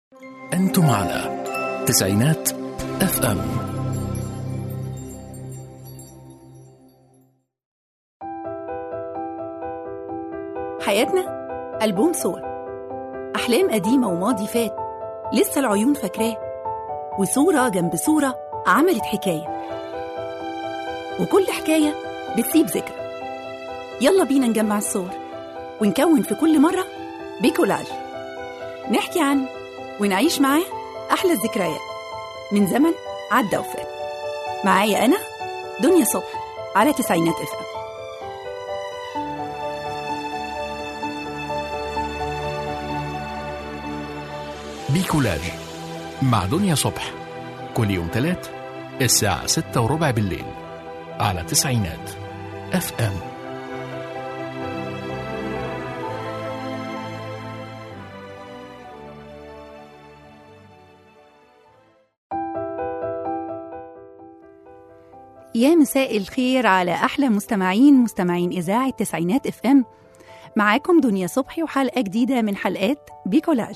أنتم على تسعينات FM. حياتنا ألبوم صور، أحلام قديمة وماضي فات لسه العيون فاكراه، وصورة جنب صورة عملت حكاية، وكل حكاية بتسيب ذكرى. يلا بينا نجمع الصور ونكون في كل مرة بكولاج، نحكي عنه ونعيش معاه أحلى الذكريات من زمن عدى وفات. معايا أنا دنيا صبح على تسعينات FM. بكولاج مع دنيا صبح كل يوم 3 الساعة 6:15 بالليل على تسعينات FM. يا مساء الخير على أحلى مستمعين إذاعة تسعينات FM. معاكم دنيا صبحي وحلقة جديدة من حلقات بكولاج.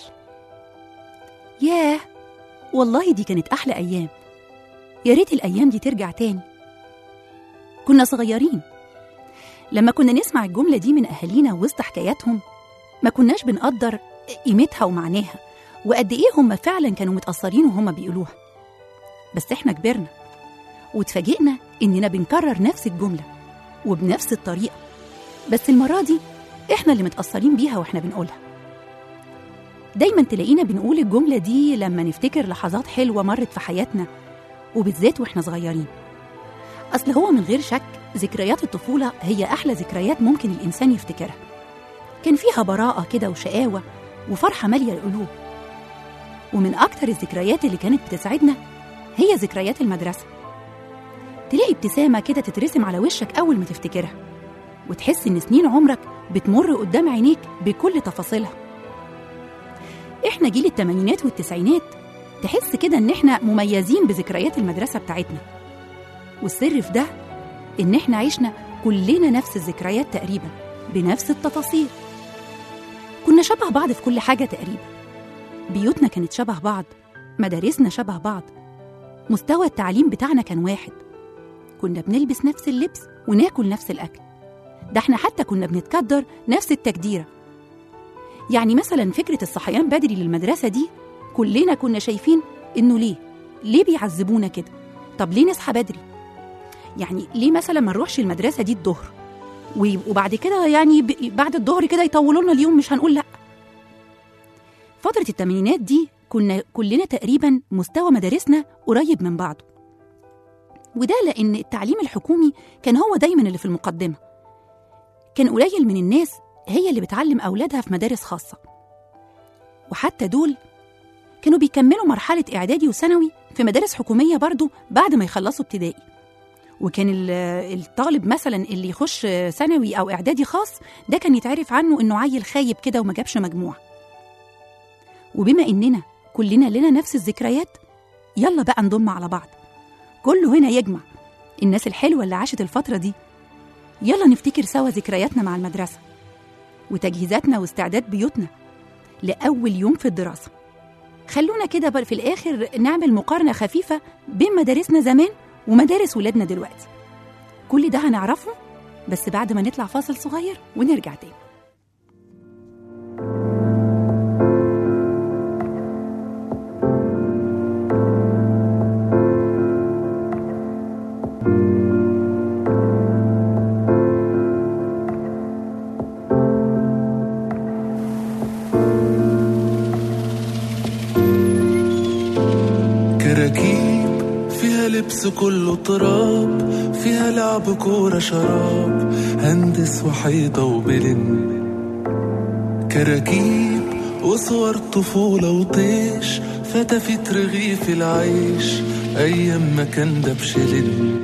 ياه، والله دي كانت أحلى أيام، يا ريت الأيام دي ترجع تاني. كنا صغيرين لما كنا نسمع الجملة دي من أهالينا وسط حكاياتهم، ما كناش بنقدر قيمتها ومعناها وقد إيه هم فعلا كانوا متأثرين وهم بيقولوها. بس إحنا كبرنا وتفاجئنا إننا بنكرر نفس الجملة وبنفس الطريقة، بس المرة دي إحنا اللي متأثرين بيها وإحنا بنقولها. دايما تلاقينا بنقول الجملة دي لما نفتكر لحظات حلوة مرت في حياتنا، وبالذات وإحنا صغيرين. أصل هو من غير شك ذكريات الطفولة هي أحلى ذكريات ممكن الإنسان يفتكرها. كان فيها براءة كده وشقاوة وفرحة مالية القلوب. ومن أكتر الذكريات اللي كانت بتسعدنا هي ذكريات المدرسة. تلاقي ابتسامة كده تترسم على وشك أول ما تفتكرها، وتحس إن سنين عمرك بتمر قدام عينيك بكل تفاصيلها. إحنا جيل الثمانينات والتسعينات، تحس كده إن إحنا مميزين بذكريات المدرسة بتاعتنا. والسر في ده إن إحنا عشنا كلنا نفس الذكريات تقريبا بنفس التفاصيل. كنا شبه بعض في كل حاجة تقريبا، بيوتنا كانت شبه بعض، مدارسنا شبه بعض، مستوى التعليم بتاعنا كان واحد، كنا بنلبس نفس اللبس وناكل نفس الأكل. ده احنا حتى كنا بنتقدر نفس التقديرة. يعني مثلا فكرة الصحيان بدري للمدرسة دي كلنا كنا شايفين إنه ليه بيعذبونا كده؟ طب ليه نصحى بدري؟ يعني ليه مثلا ما نروحش المدرسة دي الظهر وبعد كده يعني بعد الظهر كده يطولوا لنا اليوم؟ مش هنقول لأ. فترة الثمانينات دي كنا كلنا تقريبا مستوى مدارسنا قريب من بعضه، وده لأن التعليم الحكومي كان هو دايما اللي في المقدمة. كان قليل من الناس هي اللي بتعلم أولادها في مدارس خاصة، وحتى دول كانوا بيكملوا مرحلة إعدادي وثانوي في مدارس حكومية برضو بعد ما يخلصوا ابتدائي. وكان الطالب مثلا اللي يخش ثانوي أو إعدادي خاص ده كان يتعرف عنه إنه عيل خايب كده وما جابش مجموع. وبما إننا كلنا لنا نفس الذكريات، يلا بقى نضم على بعض، كله هنا يجمع الناس الحلوة اللي عاشت الفترة دي. يلا نفتكر سوا ذكرياتنا مع المدرسة وتجهيزاتنا واستعداد بيوتنا لأول يوم في الدراسة. خلونا كده في الآخر نعمل مقارنة خفيفة بين مدارسنا زمان ومدارس ولادنا دلوقتي. كل ده هنعرفه بس بعد ما نطلع فاصل صغير ونرجع تاني. لبس كله تراب، فيها لعب كورة شراب، هندس وحيطة وبلن، كراكيب وصور طفولة وطيش، فتفت رغيف العيش أيام ما كان ده بشلن،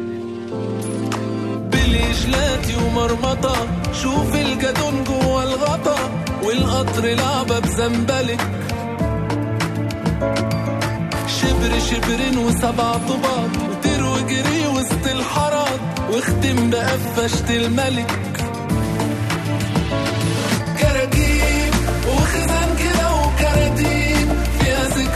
بالإجلاتي ومرمطة، شوف الجدون جوا الغطا، والقطر لعبة بزنبلك، شبرين وسبع طباط، وطير وجري وسط الحارات، واختم بقفشة الملك، كراكيب وخزان كده وكراتين، فيها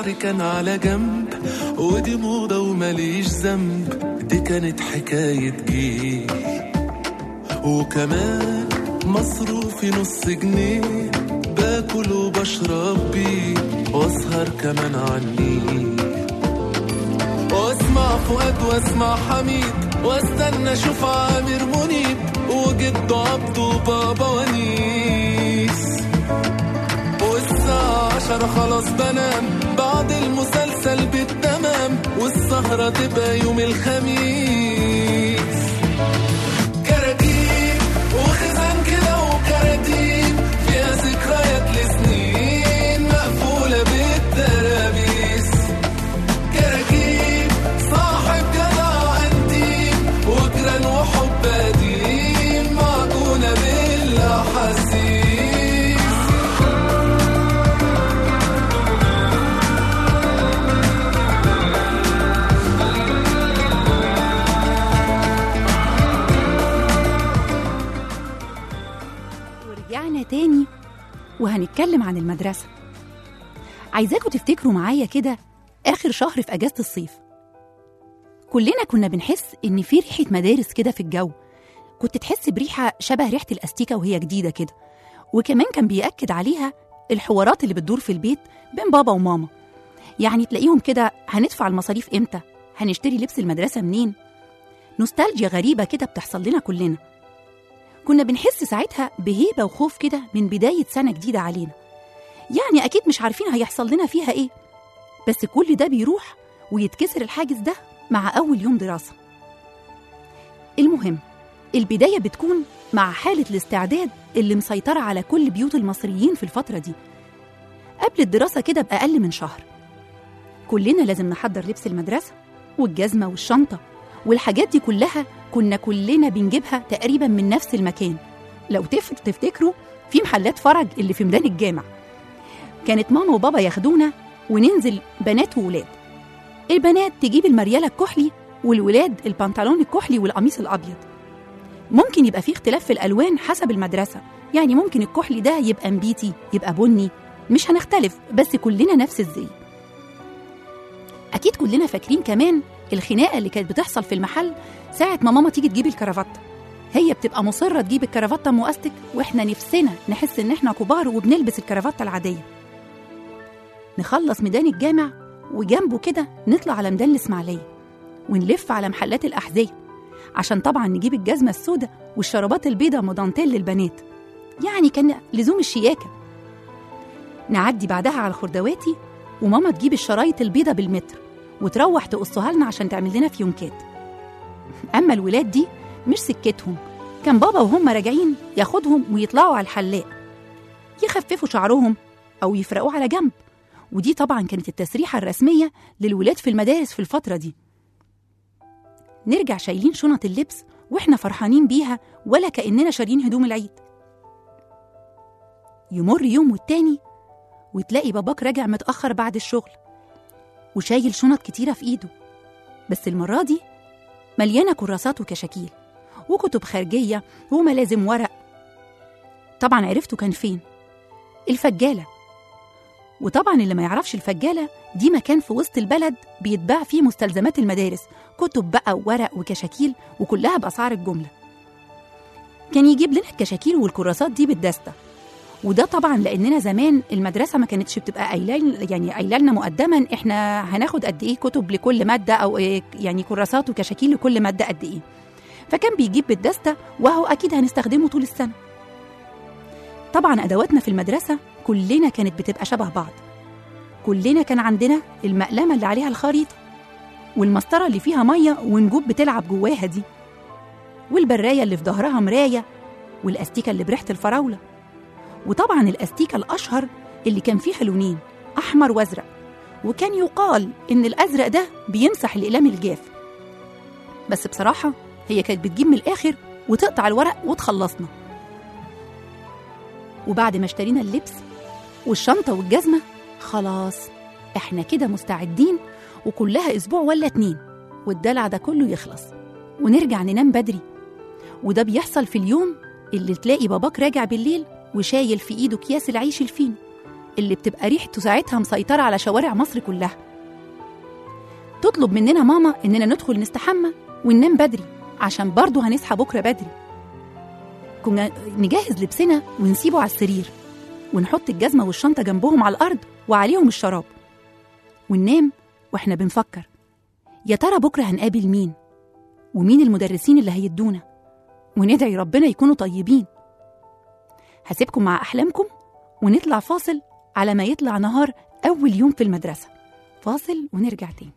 الشعر كان على جنب، ودي موضة ومليش ذنب، دي كانت حكاية جيل. وكمان مصروفي نص جنيه، باكل وبشرب بيه، واسهر كمان عني، واسمع فؤاد واسمع حميد، واستنى اشوف عامر منيب، وجد عبد وبابا ونيس. والساعة 10 خلاص بنام، بعد المسلسل بالتمام، والسهرة تبقى يوم الخميس. كراكيب وخزان كده وكراتيب، فيها ذكريات لسنين مقفولة بالترابيس. كراكيب صاحب جدع انتيم، وجران وحب قديم، معجونة بالاحاسيس. ورجعنا تاني وهنتكلم عن المدرسة. عايزاكم تفتكروا معايا كده آخر شهر في أجازة الصيف، كلنا كنا بنحس إن في ريحة مدارس كده في الجو. كنت تحس بريحة شبه ريحة الأستيكة وهي جديدة كده، وكمان كان بيأكد عليها الحوارات اللي بتدور في البيت بين بابا وماما. يعني تلاقيهم كده، هندفع المصاريف إمتى؟ هنشتري لبس المدرسة منين؟ نوستالجيا غريبة كده بتحصل لنا كلنا. كنا بنحس ساعتها بهيبة وخوف كده من بداية سنة جديدة علينا. يعني أكيد مش عارفين هيحصل لنا فيها إيه، بس كل ده بيروح ويتكسر الحاجز ده مع أول يوم دراسة. المهم، البداية بتكون مع حالة الاستعداد اللي مسيطرة على كل بيوت المصريين في الفترة دي. قبل الدراسة كده بأقل من شهر كلنا لازم نحضر لبس المدرسة والجزمة والشنطة، والحاجات دي كلها كلنا بنجيبها تقريبا من نفس المكان. لو تفتكروا في محلات فرج اللي في ميدان الجامع، كانت ماما وبابا ياخدونا وننزل بنات وولاد. البنات تجيب المريالة الكحلي، والولاد البنطلون الكحلي والقميص الأبيض. ممكن يبقى فيه اختلاف في الألوان حسب المدرسة، يعني ممكن الكحلي ده يبقى نبيتي، يبقى بني، مش هنختلف، بس كلنا نفس الزي. أكيد كلنا فاكرين كمان الخناقة اللي كانت بتحصل في المحل ساعة ما ماما تيجي تجيب الكرافتة. هي بتبقى مصرة تجيب الكرافتة مؤستك، وإحنا نفسنا نحس إن إحنا كبار وبنلبس الكرافتة العادية. نخلص ميدان الجامع وجنبه كده نطلع على ميدان الإسماعيلية ونلف على محلات الأحذية، عشان طبعا نجيب الجزمة السوداء والشرابات البيضاء مدانتيل للبنات، يعني كان لزوم الشياكة. نعدي بعدها على الخردواتي، وماما تجيب الشرايط البيضاء بالمتر وتروح تقصها لنا عشان تعمل لنا فيونكات. أما الولاد دي مش سكتهم، كان بابا وهم راجعين ياخدهم ويطلعوا على الحلاق يخففوا شعرهم أو يفرقوا على جنب، ودي طبعا كانت التسريحة الرسمية للولاد في المدارس في الفترة دي. نرجع شايلين شنط اللبس وإحنا فرحانين بيها ولا كأننا شارين هدوم العيد. يمر يوم والتاني وتلاقي باباك راجع متأخر بعد الشغل وشايل شنط كتيرة في إيده، بس المرة دي مليانة كراسات وكشاكيل وكتب خارجية وملازم ورق. طبعا عرفتوا كان فين؟ الفجالة. وطبعا اللي ما يعرفش الفجالة دي مكان في وسط البلد بيتباع فيه مستلزمات المدارس، كتب بقى وورق وكشاكيل، وكلها بأسعار الجملة. كان يجيب لنا الكشاكيل والكراسات دي بالدستة، وده طبعا لأننا زمان المدرسة ما كانتش بتبقى قايله لنا مقدما احنا هناخد قد ايه كتب لكل مادة، أو يعني كراسات وكشاكيل لكل مادة قد ايه، فكان بيجيب بالدستة وهو أكيد هنستخدمه طول السنة. طبعا أدواتنا في المدرسة كلنا كانت بتبقى شبه بعض. كلنا كان عندنا المقلمة اللي عليها الخريطة، والمسطرة اللي فيها مية ونجوب بتلعب جواها دي، والبراية اللي في ظهرها مراية، والأستيكة اللي بريحة الفراولة، وطبعا الأستيكة الأشهر اللي كان فيها لونين أحمر وأزرق، وكان يقال إن الأزرق ده بيمسح الأقلام الجاف، بس بصراحة هي كانت بتجيب من الآخر وتقطع الورق وتخلصنا. وبعد ما اشترينا اللبس والشنطة والجزمة خلاص احنا كده مستعدين، وكلها أسبوع ولا 2 والدلع ده كله يخلص ونرجع ننام بدري. وده بيحصل في اليوم اللي تلاقي باباك راجع بالليل وشايل في إيده أكياس العيش الفينو اللي بتبقى ريحته ساعتها مسيطرة على شوارع مصر كلها. تطلب مننا ماما إننا ندخل نستحمى وننام بدري عشان برضه هنصحى بكرة بدري. كنا نجهز لبسنا ونسيبه على السرير، ونحط الجزمة والشنطة جنبهم على الأرض وعليهم الشراب، وننام وإحنا بنفكر يا ترى بكرة هنقابل مين، ومين المدرسين اللي هيدونا، وندعي ربنا يكونوا طيبين. هسيبكم مع أحلامكم ونطلع فاصل على ما يطلع نهار أول يوم في المدرسة. فاصل ونرجع تاني.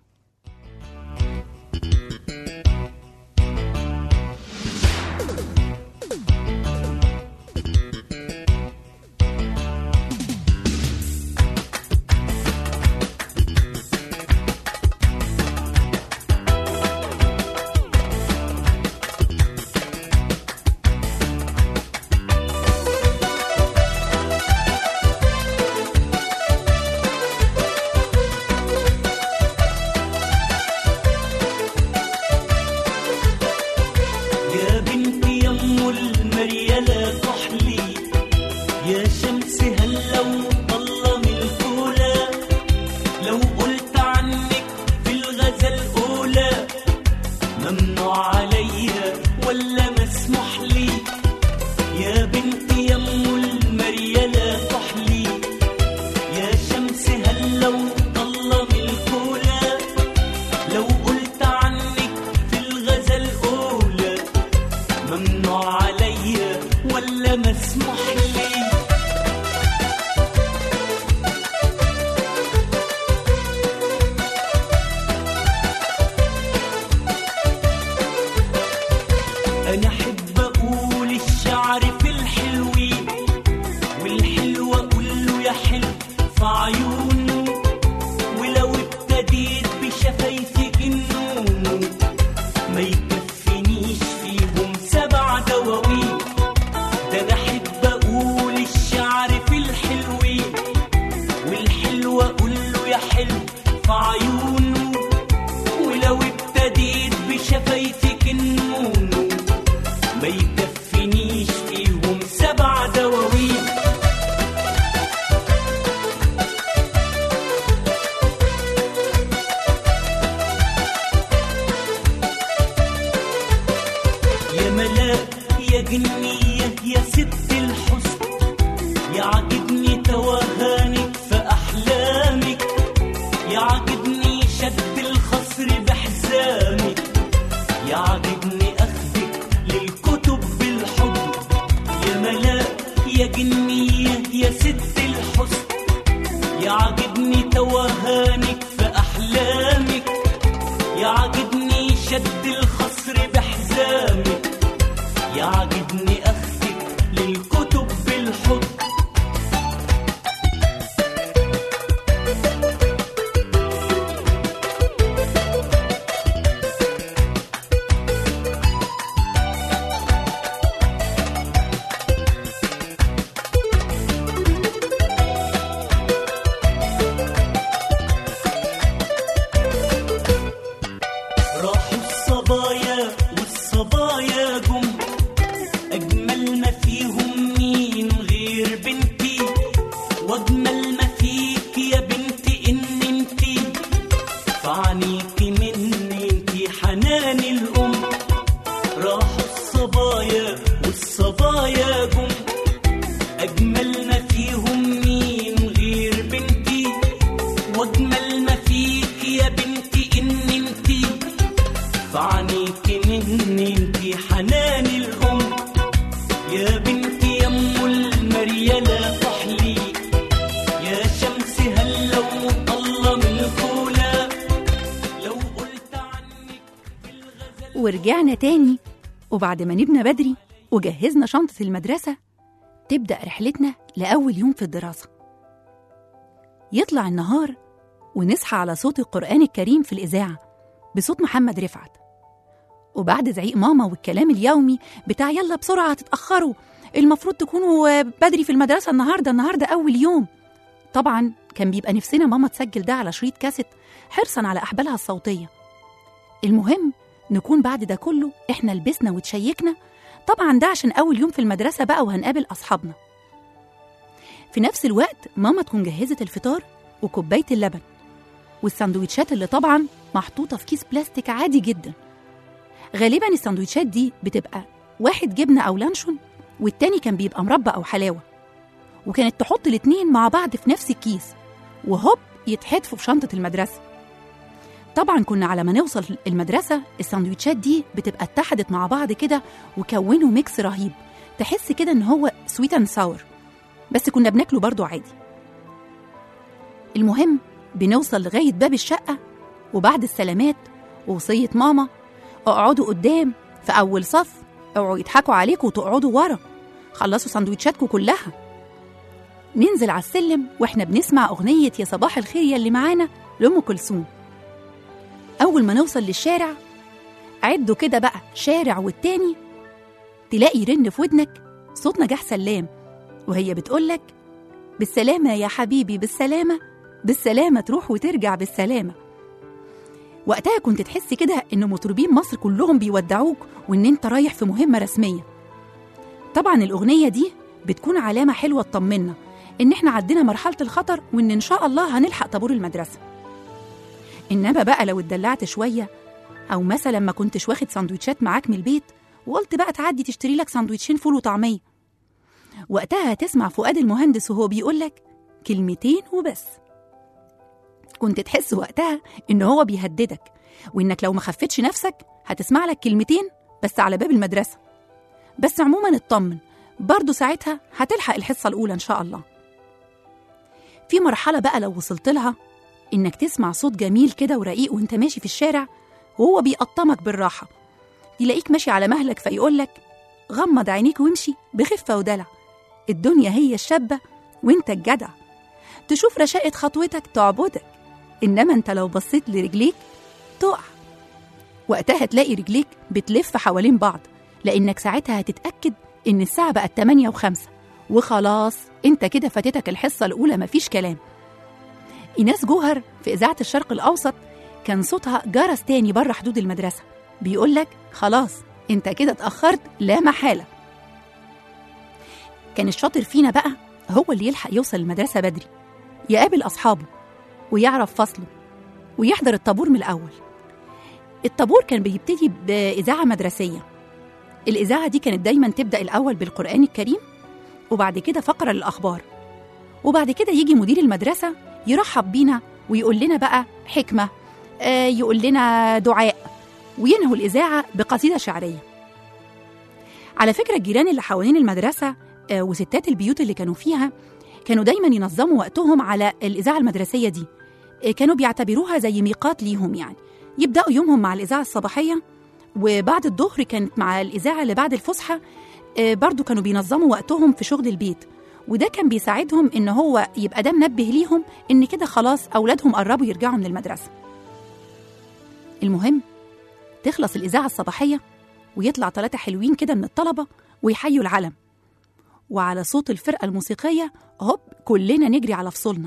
ورجعنا تاني، وبعد ما نبنى بدري وجهزنا شنطة المدرسة تبدأ رحلتنا لأول يوم في الدراسة. يطلع النهار ونصحى على صوت القرآن الكريم في الإذاعة بصوت محمد رفعت، وبعد زعيق ماما والكلام اليومي بتاع يلا بسرعة تتأخروا، المفروض تكونوا بدري في المدرسة النهاردة أول يوم. طبعا كان بيبقى نفسنا ماما تسجل ده على شريط كاسيت حرصا على أحبالها الصوتية. المهم نكون بعد ده كله إحنا لبسنا وتشيكنا، طبعا ده عشان أول يوم في المدرسة بقى وهنقابل أصحابنا. في نفس الوقت ماما تكون جهزت الفطار وكوباية اللبن والساندويتشات اللي طبعا محطوطة في كيس بلاستيك عادي جدا. غالبا الساندويتشات دي بتبقى واحد جبنة أو لانشون والتاني كان بيبقى مربى أو حلاوة، وكانت تحط الاتنين مع بعض في نفس الكيس وهوب يتحدفوا في شنطة المدرسة. طبعا كنا على ما نوصل المدرسة الساندويتشات دي بتبقى اتحدت مع بعض كده وكونوا ميكس رهيب، تحس كده ان هو سويت اند ساور، بس كنا بناكله برضو عادي. المهم بنوصل لغاية باب الشقة، وبعد السلامات ووصية ماما اقعدوا قدام في أول صف، اوعوا يضحكوا عليكم وتقعدوا ورا، خلصوا ساندويتشاتكم كلها. ننزل على السلم واحنا بنسمع أغنية يا صباح الخير يا اللي معانا لأم كلثوم. أول ما نوصل للشارع عدوا كده بقى شارع والتاني، تلاقي يرن في ودنك صوت نجاح سلام وهي بتقولك بالسلامة يا حبيبي، بالسلامة بالسلامة تروح وترجع بالسلامة. وقتها كنت تحس كده إن مطربين مصر كلهم بيودعوك وإن أنت رايح في مهمة رسمية. طبعا الأغنية دي بتكون علامة حلوة تطمنا إن إحنا عدينا مرحلة الخطر وإن إن شاء الله هنلحق طابور المدرسة. إنما بقى لو اتدلعت شوية أو مثلا ما كنتش واخد ساندويتشات معاك من البيت وقلت بقى تعدي تشتري لك ساندويتشين فول وطعمية، وقتها هتسمع فؤاد المهندس وهو بيقولك كلمتين وبس. كنت تحس وقتها إن هو بيهددك وإنك لو ما خفتش نفسك هتسمع لك كلمتين بس على باب المدرسة. بس عموما اطمن، برضو ساعتها هتلحق الحصة الأولى إن شاء الله. في مرحلة بقى لو وصلت لها إنك تسمع صوت جميل كده ورقيق وإنت ماشي في الشارع وهو بيقطمك بالراحة، تلاقيك ماشي على مهلك فيقولك غمض عينيك وامشي بخفة ودلع، الدنيا هي الشابة وإنت الجدع، تشوف رشاقة خطوتك تعبدك، إنما أنت لو بصيت لرجليك تقع. وقتها تلاقي رجليك بتلف حوالين بعض، لأنك ساعتها هتتأكد إن الساعة بقت 8:05 وخلاص أنت كده فاتتك الحصة الأولى مفيش كلام. إيناس جوهر في إذاعة الشرق الأوسط كان صوتها جرس تاني بره حدود المدرسة بيقولك خلاص أنت كده اتأخرت لا محالة. كان الشاطر فينا بقى هو اللي يلحق يوصل المدرسة بدري، يقابل أصحابه ويعرف فصله ويحضر الطابور من الأول. الطابور كان بيبتدي بإذاعة مدرسية، الإذاعة دي كانت دايما تبدأ الأول بالقرآن الكريم وبعد كده فقرة للأخبار، وبعد كده يجي مدير المدرسة يرحب بينا ويقول لنا بقى حكمة، يقول لنا دعاء، وينهوا الإذاعة بقصيدة شعرية. على فكرة الجيران اللي حوالين المدرسة وستات البيوت اللي كانوا فيها كانوا دايما ينظموا وقتهم على الإذاعة المدرسية دي، كانوا بيعتبروها زي ميقات ليهم، يعني يبدأوا يومهم مع الإذاعة الصباحية وبعد الظهر كانت مع الإذاعة اللي بعد الفسحة. برضو كانوا بينظموا وقتهم في شغل البيت، وده كان بيساعدهم إن هو يبقى ده منبه ليهم إن كده خلاص أولادهم قربوا يرجعوا من المدرسة. المهم تخلص الإذاعة الصباحية ويطلع 3 حلوين كده من الطلبة ويحيوا العلم، وعلى صوت الفرقة الموسيقية هوب كلنا نجري على فصولنا.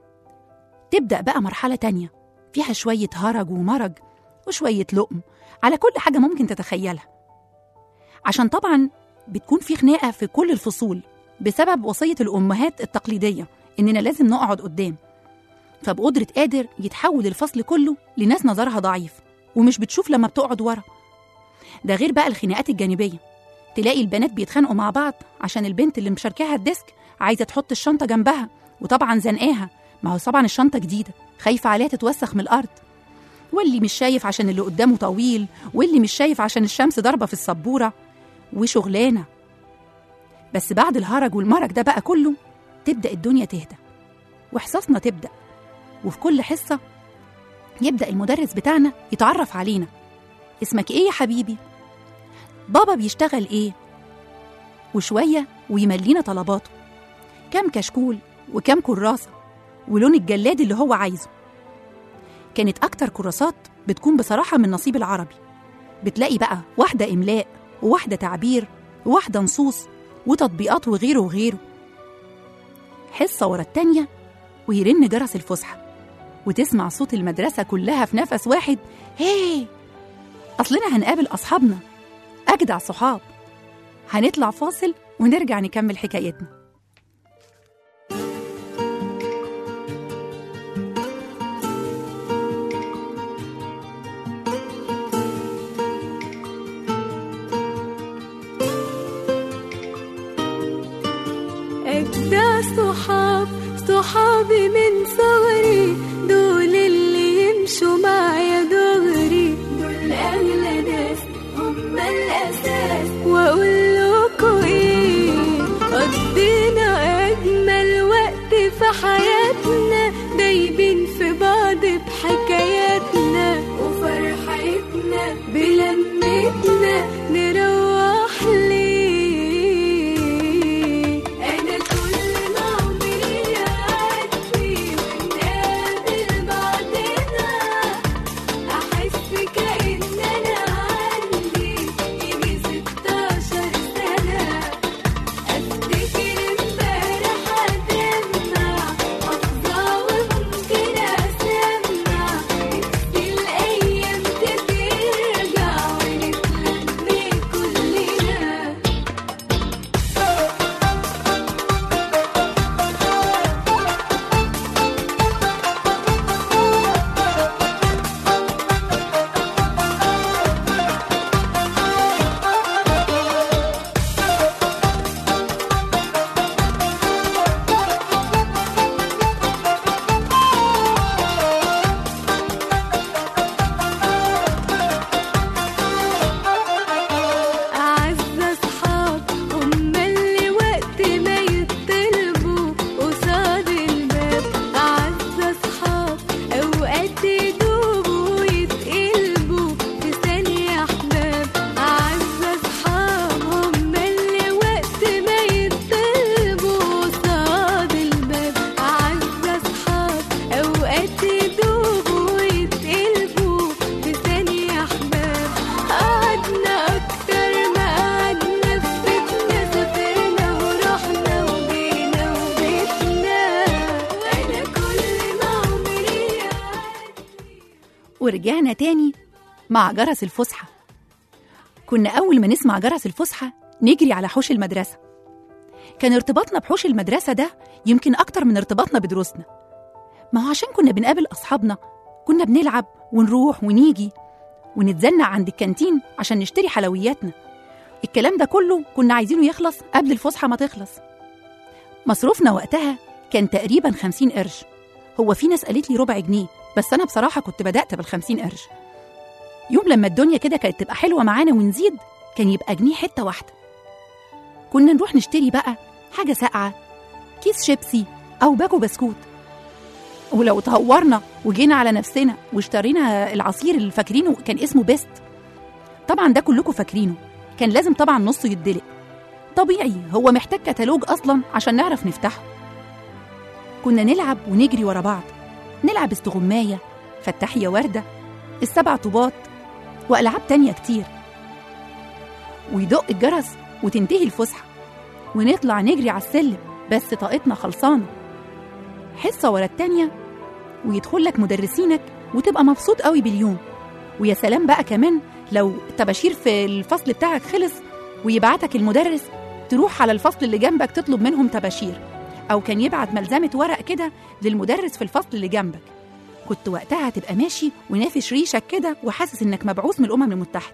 تبدأ بقى مرحلة تانية فيها شوية هرج ومرج وشوية لقم على كل حاجة ممكن تتخيلها، عشان طبعا بتكون في خناقة في كل الفصول بسبب وصية الأمهات التقليدية إننا لازم نقعد قدام، فبقدرة قادر يتحول الفصل كله لناس نظرها ضعيف ومش بتشوف لما بتقعد ورا. ده غير بقى الخناقات الجانبية، تلاقي البنات بيتخانقوا مع بعض عشان البنت اللي مشاركاها الديسك عايزة تحط الشنطة جنبها وطبعا زنقاها، ما هو طبعا الشنطة جديدة خايفة عليها تتوسخ من الأرض، واللي مش شايف عشان اللي قدامه طويل، واللي مش شايف عشان الشمس ضربة في السبورة وشغلانة. بس بعد الهرج والمرج ده بقى كله تبدأ الدنيا تهدى وحصصنا تبدأ، وفي كل حصة يبدأ المدرس بتاعنا يتعرف علينا، اسمك ايه يا حبيبي؟ بابا بيشتغل ايه؟ وشوية ويملينا طلباته، كم كشكول وكم كراسة ولون الجلاد اللي هو عايزه. كانت أكتر كراسات بتكون بصراحة من نصيب العربي، بتلاقي بقى واحدة إملاء وواحدة تعبير وواحدة نصوص وتطبيقات وغيره وغيره. حصة ورا التانية ويرن جرس الفسحة وتسمع صوت المدرسة كلها في نفس واحد، هي أصلنا هنقابل أصحابنا أجدع صحاب. هنطلع فاصل ونرجع نكمل حكايتنا. أجدع صحابي من صغري، دول اللي يمشوا معايا دغري، دول أغلى ناس هم الأساس. وأقول لكم إيه، قضينا أجمل وقت في حياتنا، دايبين في بعض بحكاياتنا وفرحتنا بلمتنا، نروح ليه. أنا كل ما عمري يعدي ونقابل بعضنا، أحس كأن أنا عندي يجي 16 سنة، أفتكر امبارح أدمع أفضى وممكن أسمع، نفسي الأيام ترجع ونتلم كلنا. أعز أصحاب هم اللي وقت ما يطلبوا قصاد الباب، أعز أصحاب أوقات يدوبوا ويتقلبوا في ثانية أحباب، أعز أصحاب هم اللي وقت ما يطلبوا قصاد الباب، أعز أصحاب أوقات يدوبوا ويتقلبوا في ثانية أحباب. قعدنا أكتر ما قعدنا في بيتنا، سافرنا ورحنا وجينا وبيتنا، وأنا كل ما عمري ورجعنا تاني مع جرس الفسحة. كنا أول ما نسمع جرس الفسحة نجري على حوش المدرسة. كان ارتباطنا بحوش المدرسة ده يمكن أكتر من ارتباطنا بدروسنا، ما هو عشان كنا بنقابل أصحابنا، كنا بنلعب ونروح ونيجي ونتزنق عند الكانتين عشان نشتري حلوياتنا. الكلام ده كله كنا عايزينه يخلص قبل الفسحة ما تخلص. مصروفنا وقتها كان تقريبا 50 قرش. هو في ناس قالت لي ربع جنيه، بس أنا بصراحة كنت بدأت بال50 قرش. يوم لما الدنيا كده كانت تبقى حلوة معانا ونزيد، كان يبقى جنيه حتة واحدة. كنا نروح نشتري بقى حاجة ساقعة، كيس شيبسي أو باكو بسكوت. ولو تهورنا وجينا على نفسنا واشترينا العصير اللي فاكرينه كان اسمه بيست، طبعا ده كلكم فاكرينه، كان لازم طبعا نصه يتدلق. طبيعي، هو محتاج كتالوج أصلا عشان نعرف نفتحه. كنا نلعب ونجري ورا بعض، نلعب استغماية، فتحي يا وردة، السبع طوبات، وألعاب تانية كتير. ويدق الجرس وتنتهي الفسحة ونطلع نجري على السلم، بس طاقتنا خلصانة، حصة ورا التانية، ويدخل لك مدرسينك وتبقى مبسوط قوي باليوم. ويا سلام بقى كمان لو الطباشير في الفصل بتاعك خلص ويبعتك المدرس تروح على الفصل اللي جنبك تطلب منهم طباشير، أو كان يبعت ملزمة ورق كده للمدرس في الفصل اللي جنبك. كنت وقتها هتبقى ماشي ونافش ريشك كده وحاسس إنك مبعوث من الأمم المتحدة.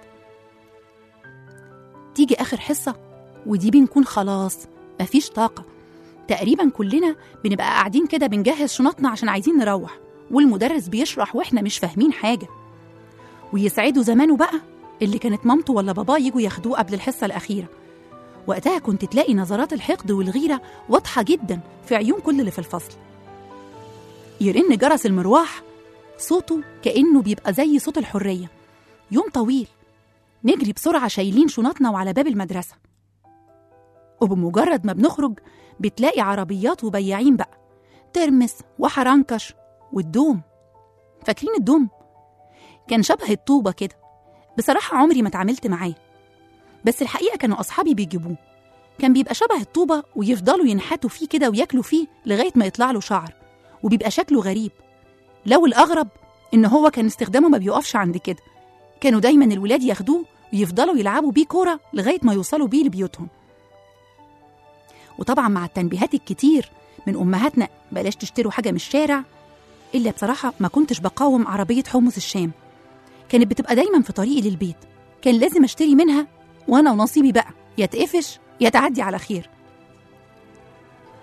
تيجي آخر حصة ودي بنكون خلاص مفيش طاقة، تقريبا كلنا بنبقى قاعدين كده بنجهز شنطنا عشان عايزين نروح، والمدرس بيشرح وإحنا مش فاهمين حاجة. ويسعدوا زمانه بقى اللي كانت مامته ولا باباه يجوا ياخدوه قبل الحصة الأخيرة. وقتها كنت تلاقي نظرات الحقد والغيرة واضحة جدا في عيون كل اللي في الفصل. يرن جرس المروح، صوته كأنه بيبقى زي صوت الحرية. يوم طويل نجري بسرعة شايلين شنطنا وعلى باب المدرسة، وبمجرد ما بنخرج بتلاقي عربيات وبياعين بقى، ترمس وحرنكش والدوم. فاكرين الدوم؟ كان شبه الطوبة كده، بصراحة عمري ما اتعاملت معاه، بس الحقيقة كانوا أصحابي بيجيبوه. كان بيبقى شبه الطوبة ويفضلوا ينحتوا فيه كده وياكلوا فيه لغاية ما يطلع له شعر، وبيبقى شكله غريب. لو الأغرب إن هو كان استخدامه ما بيقفش عند كده، كانوا دايما الولاد ياخدوه ويفضلوا يلعبوا بيه كورة لغاية ما يوصلوا بيه لبيوتهم. وطبعا مع التنبيهات الكتير من أمهاتنا بلاش تشتروا حاجة من الشارع، إلا بصراحة ما كنتش بقاوم عربية حمص الشام، كانت بتبقى دايما في طريقي للبيت، كان لازم أشتري منها وأنا ونصيبي بقى، يا تقفش يا تعدي على خير.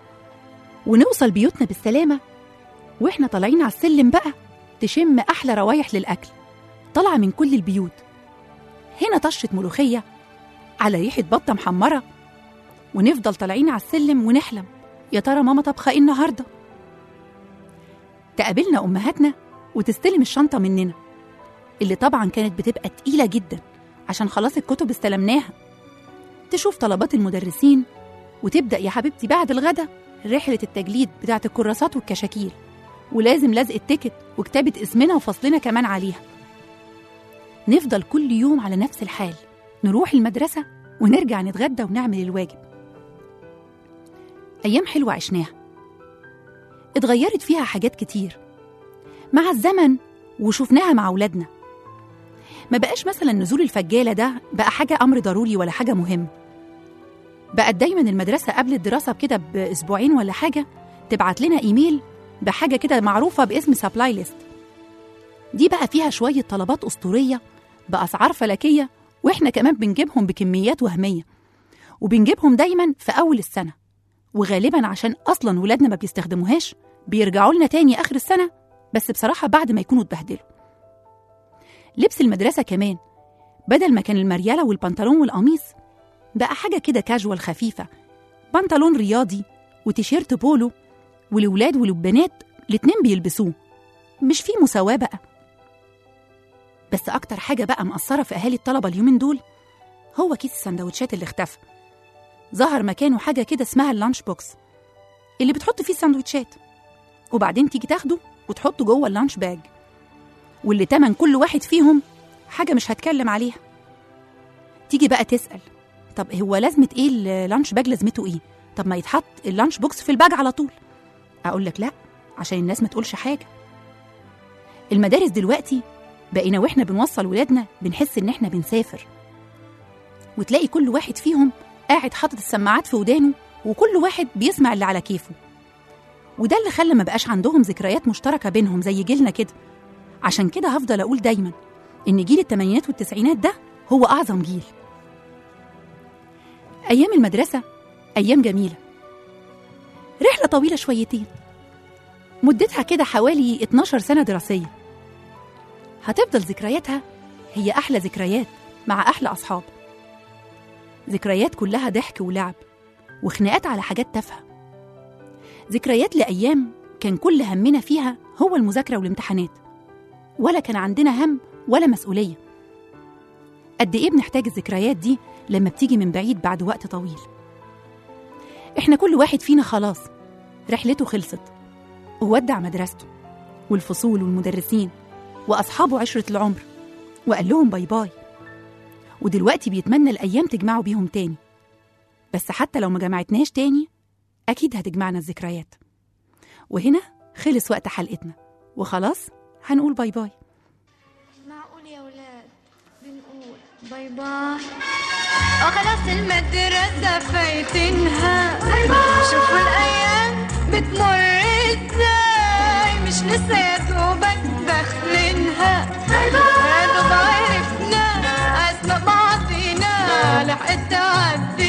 ونوصل بيوتنا بالسلامة. وإحنا طالعين على السلم بقى تشم أحلى روايح للأكل طالعة من كل البيوت. هنا طشة ملوخية على ريحة بطة محمرة، ونفضل طالعين على السلم ونحلم يا ترى ماما طبخة إيه النهاردة. تقابلنا أمهاتنا وتستلم الشنطة مننا، اللي طبعا كانت بتبقى تقيلة جدا عشان خلاص الكتب استلمناها. تشوف طلبات المدرسين وتبدأ يا حبيبتي بعد الغدا رحلة التجليد بتاعة الكراسات والكشاكيل، ولازم لزق التيكت وكتابة اسمنا وفصلنا كمان عليها. نفضل كل يوم على نفس الحال، نروح المدرسة ونرجع نتغدى ونعمل الواجب. أيام حلوة عشناها، اتغيرت فيها حاجات كتير مع الزمن وشوفناها مع أولادنا. ما بقاش مثلا نزول الفجالة ده بقى حاجة أمر ضروري ولا حاجة مهم. بقت دايما المدرسة قبل الدراسة بكده بأسبوعين ولا حاجة تبعت لنا إيميل بحاجة كده معروفة باسم سابلاي ليست. دي بقى فيها شوية طلبات أسطورية بأسعار فلكية، وإحنا كمان بنجيبهم بكميات وهمية، وبنجيبهم دايما في أول السنة، وغالبا عشان أصلا ولادنا ما بيستخدموهاش بيرجعوا لنا تاني آخر السنة، بس بصراحة بعد ما يكونوا اتبهدلوا. لبس المدرسة كمان بدل ما كان المريالة والبنطلون والقميص بقى حاجة كده كاجوال خفيفة، بنطلون رياضي وتيشيرت بولو، والولاد والبنات الاتنين بيلبسوه، مش فيه مساواة بقى. بس أكتر حاجة بقى مأثرة في أهالي الطلبة اليومين دول هو كيس السندوتشات اللي اختفى. ظهر مكانه حاجة كده اسمها اللانش بوكس، اللي بتحط فيه السندوتشات وبعدين تيجي تاخده وتحطه جوه اللانش باج، واللي تمن كل واحد فيهم حاجة مش هتكلم عليها. تيجي بقى تسأل طب هو لازمة ايه اللانش باج؟ لازمته ايه؟ طب ما يتحط اللانش بوكس في الباج على طول. أقول لك لا، عشان الناس ما تقولش حاجة. المدارس دلوقتي بقينا واحنا بنوصل ولادنا بنحس ان احنا بنسافر، وتلاقي كل واحد فيهم قاعد حاطط السماعات في ودانه وكل واحد بيسمع اللي على كيفه. وده اللي خلى ما بقاش عندهم ذكريات مشتركة بينهم زي جيلنا كده. عشان كده هفضل أقول دايما إن جيل الثمانينات والتسعينات ده هو أعظم جيل. أيام المدرسة أيام جميلة، رحلة طويلة شويتين مدتها كده حوالي 12 سنة دراسية. هتفضل ذكرياتها هي أحلى ذكريات مع أحلى أصحاب، ذكريات كلها ضحك ولعب وخناقات على حاجات تافهة، ذكريات لأيام كان كل همنا فيها هو المذاكرة والامتحانات، ولا كان عندنا هم ولا مسؤولية. قد إيه بنحتاج الذكريات دي لما بتيجي من بعيد بعد وقت طويل. إحنا كل واحد فينا خلاص رحلته خلصت وودع مدرسته والفصول والمدرسين وأصحابه عشرة العمر وقال لهم باي باي، ودلوقتي بيتمنى الأيام تجمعوا بيهم تاني. بس حتى لو ما جمعتناش تاني أكيد هتجمعنا الذكريات. وهنا خلص وقت حلقتنا وخلاص هنقول باي باي. معقول يا ولاد بنقول باي باي؟ خلاص المدرسة فايتينها، شوفوا الأيام بتمر ازاي، مش لسه يا دوبك داخلينها، يا دوب عرفنا أسماء بعضينا لحقت تعدي